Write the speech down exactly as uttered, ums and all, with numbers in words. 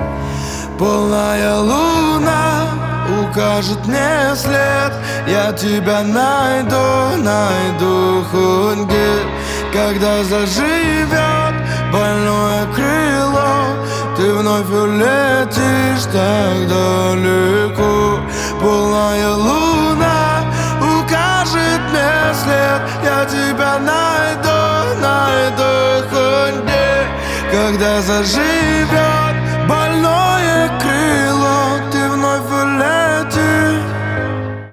Полная луна укажет мне след. Я тебя найду, найду хоть где. Когда заживет больное крыло, ты вновь улетишь так далеко. Полная луна укажет мне след. Я тебя найду, найду хоть где. Когда заживет